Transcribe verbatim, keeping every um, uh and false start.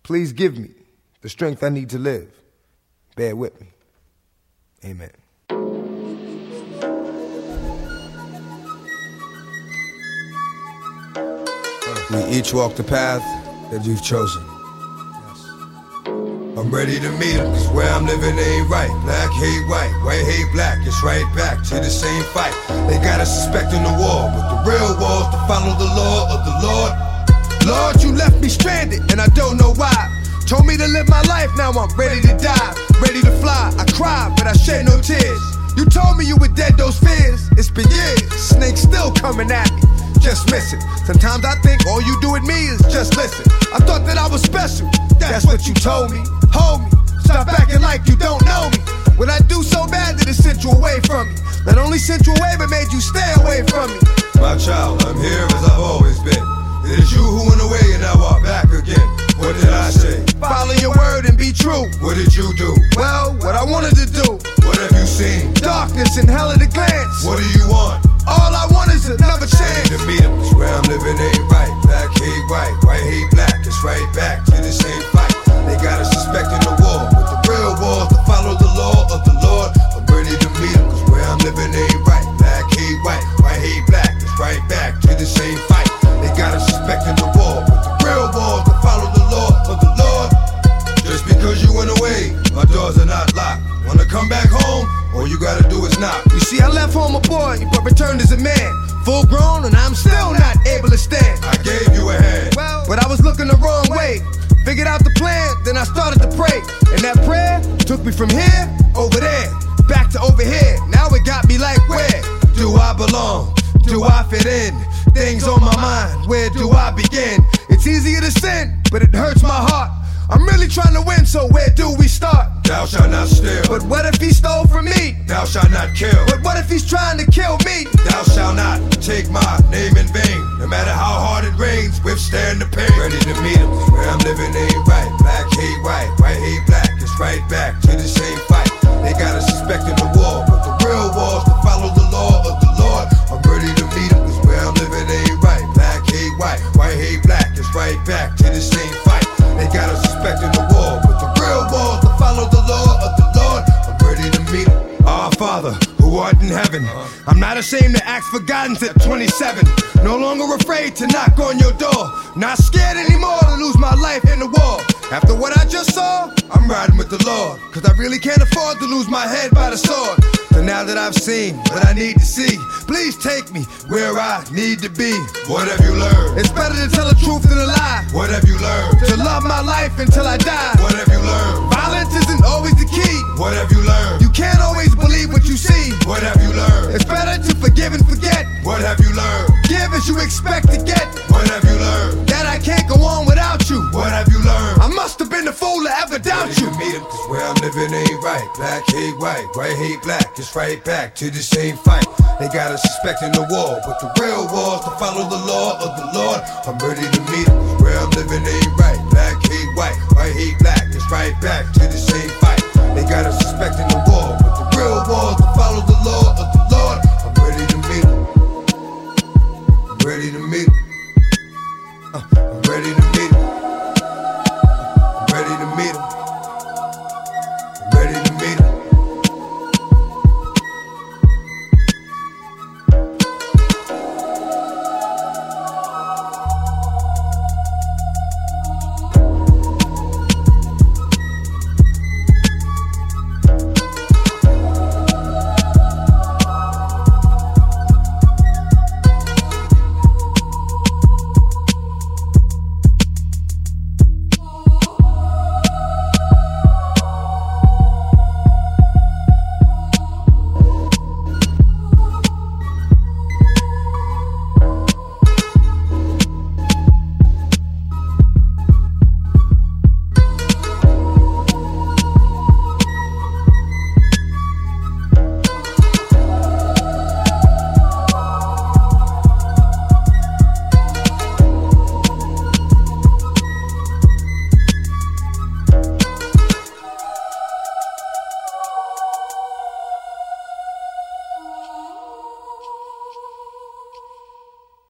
Please give me the strength I need to live. Bear with me. Amen. We each walk the path that you've chosen. I'm ready to meet 'em, cause where I'm living ain't right. Black hate white, white hate black, it's right back to the same fight. They got us suspecting the war, but the real war's to follow the law of the Lord. Lord, you left me stranded, and I don't know why. Told me to live my life, now I'm ready to die. Ready to fly, I cried, but I shed no tears. You told me you were dead, those fears. It's been years, snakes still coming at me. Just missing. Sometimes I think all you do with me is just listen. I thought that I was special, that's what you told me. Hold me, stop acting like you don't know me. What I do so bad that it sent you away from me. Not only sent you away, but made you stay away from me. My child, I'm here as I've always been. It is you who went away and now I'm back again. What did I say? Follow your word and be true. What did you do? Well, what I wanted to do. What have you seen? Darkness and hell at a glance. What do you want? All I want is another chance. To meet 'em, cause where I'm living ain't right. Black hate white, white hate black. It's right back to the same fight. They got us suspecting the war, but the real war's to follow the law of the Lord. I'm ready to meet 'em, cause where I'm living ain't right. Black hate white, white hate black. It's right back to the same fight. They got us suspecting the war, but the real war's to follow the law of the Lord. Just because you went away, my doors are not locked. Wanna come back home? All you gotta do is knock. You see, I left home a boy, but returned as a man. Full grown, and I'm still not able to stand. I gave you a hand, well, but I was looking the wrong way. Figured out the plan, then I started to pray. And that prayer took me from here, over there, back to over here. Now it got me like, where do I belong? Do I fit in? Things on my mind, where do I begin? It's easier to sin, but it hurts my heart. I'm really trying to win, so where do we start? Thou shalt not steal. But what if he stole from me? Thou shalt not kill. But what if he's trying to kill me? Thou shalt not take my name in vain. No matter how hard it rains, withstand the pain. Ready to meet 'em, where I'm living ain't right. Black hate white, white hate black. It's right back to the same fight. They got us suspecting the war, but the real war's to follow the law of the Lord. I'm ready to meet 'em, cause where I'm living ain't right. Black hate white, white hate black. It's right back to the same fight. They got us suspecting the war, but the real war's to follow the law of the Lord. I'm ready to meet 'em. Our Father, who art in heaven, I'm not ashamed to ask for guidance at twenty-seven. No longer afraid to knock on your door. Not scared anymore to lose my life in the war. After what I just saw, I'm riding with the Lord. Cause I really can't afford to lose my head by the sword. So now that I've seen what I need to see, please take me where I need to be. What have you learned? It's better to tell the truth than a lie. What have you learned? To love my life until I die. What have you learned? Violence isn't always the key. What have you learned? You can't always believe what you see. What have you learned? It's better to forgive and forget. What have you learned? Give as you expect to get. What have you learned? That I can't go on without you. What have you learned? I must have been the fool to ever doubt Ready you. to meet 'em, cause where I'm living ain't right. Black hate white, white hate black. It's right back to the same fight. They got us suspecting the war, but the real war's to follow the law of the Lord. I'm ready to meet 'em, cause where I'm living ain't right. Black hate white, white hate black. It's right back to the